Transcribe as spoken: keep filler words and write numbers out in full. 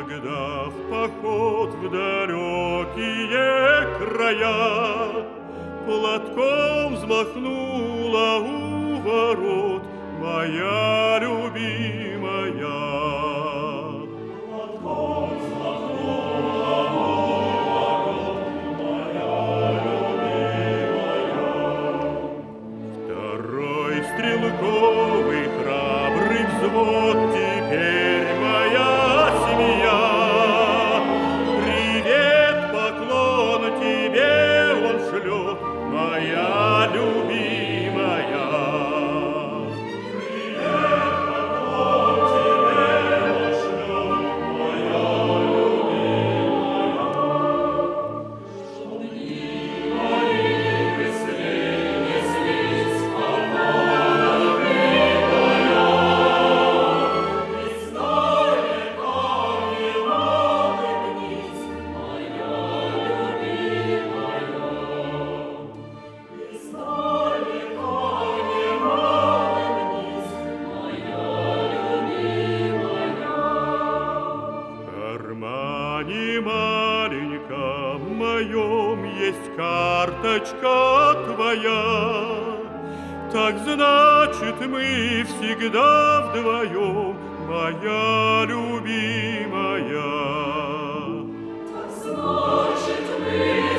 Когда в поход в далекие края платком взмахнула у ворот моя любимая. Платком взмахнула у ворот моя любимая. Второй стрелковый храбрый взвод теперь моя семья. Привет, поклон тебе он шлет, моя любимая. Привет, поклон тебе он шлет, моя любимая. Чтоб дни мои быстрей неслись, моя любимая. Издалека немалый вниз, моя любимая. Издалека немалый вниз, моя любимая. В кармане маленьком моем есть карточка твоя. Так значит, мы всегда вдвоем, моя любимая. Так значит, мы